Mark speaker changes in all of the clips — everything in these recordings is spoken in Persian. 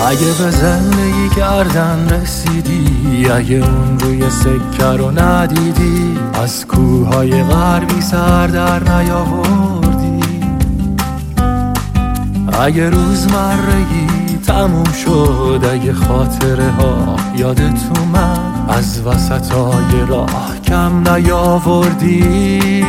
Speaker 1: اگه به زندگی کردن رسیدی، اگه اون روی سکه رو ندیدی، از کوههای غربی سر در نیاوردی، اگه روزمرگی تموم شد، اگه خاطره ها یادت اومد، از وسطای راه کم نیاوردی،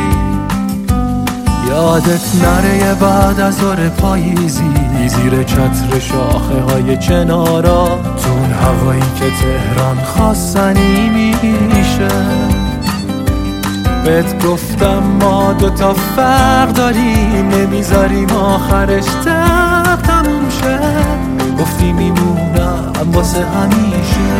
Speaker 1: یادت نره بعد از ظهر پاییزی زیر چتر شاخه های چنارا، تون هوایی که تهران خواستنی میشه. بهت گفتم ما دوتا فرق داریم، نمیذاریم آخرش تموم شه، گفتی میمونم واسه همیشه.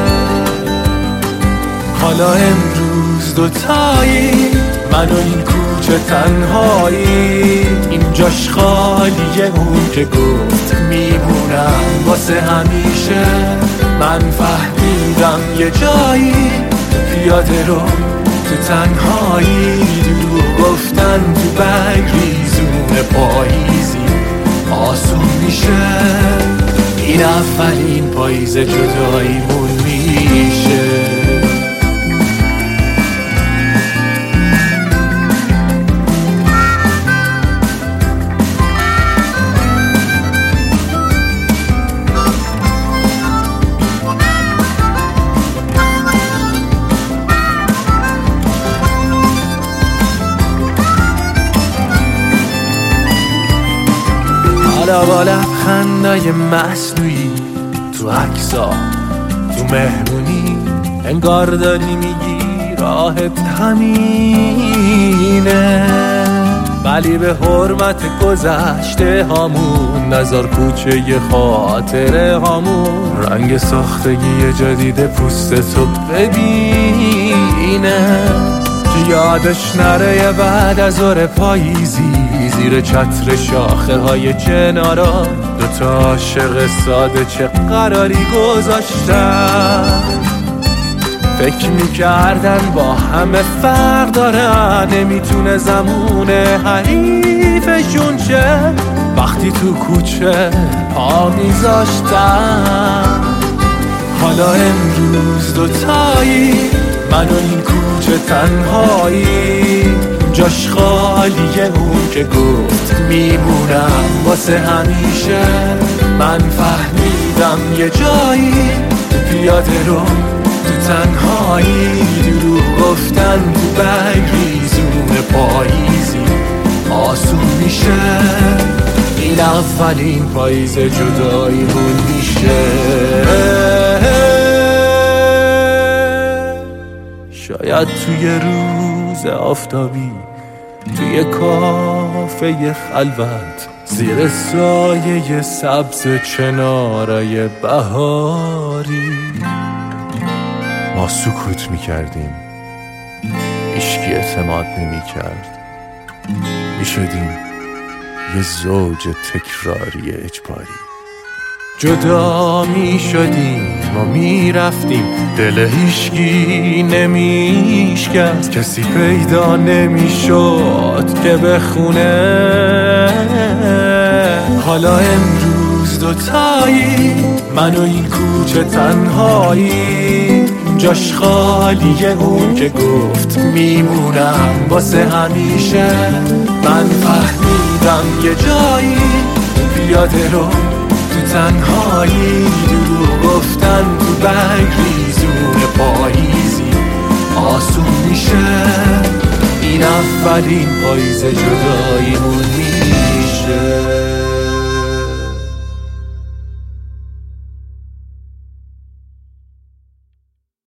Speaker 1: حالا امروز دوتایی، من و این کوچه تنهایی، این جاش خالیه، اون که گفت میمونم واسه همیشه. من فهمیدم یه جایی پیاده رو تو تنهایی، دروغ گفتن تو بگریزون پاییزی آسون میشه. این اولین پاییز جداییمون میشه. حالا با لبخندای مصنوعی تو عکسا، تو مهمونی، انگار داری میگی راحت همینه، ولی به حرمت گذشته هامون نذار کوچه ی خاطره هامون رنگ ساختگی جدید پوستتو ببینه، که یادش نره بعد از ظهر پاییزی زیر چتر شاخه های چنارا، دوتا عاشق ساده چه قراری گذاشتن، فکر میکردن با همه فرق دارن، نمیتونه زمونه حریفشون شه، وقتی تو کوچه پا میذاشتن. حالا امروز دوتایی، من و این کوچه تنهایی، جاش خالیه، اون که گفت میمونم واسه همیشه. من فهمیدم یه جایی پیاده رو تو تنهایی، دروغ گفتن تو بگریزون پاییزی آسون میشه. این اولین پاییز جداییمون میشه. شاید توی روز آفتابی، توی کافه خلوت، زیر سایه سبز چنارای بهاری، ما سکوت میکردیم، هیچکی اعتماد نمیکرد، میشدیم یه زوج تکراری اجباری. جدا می شدیم و می رفتیم، دل هیچکی نمیشکست، کسی پیدا نمی شد که بخونه. حالا امروز دوتایی، من و این کوچه تنهایی، جاش خالیه، اون که گفت میمونم واسه همیشه. من فهمیدم یه جایی پیاده رو تو تنهایی، دروغ گفتن تو بگریزون پاییزی آسون میشه. این اولین پاییز جداییمون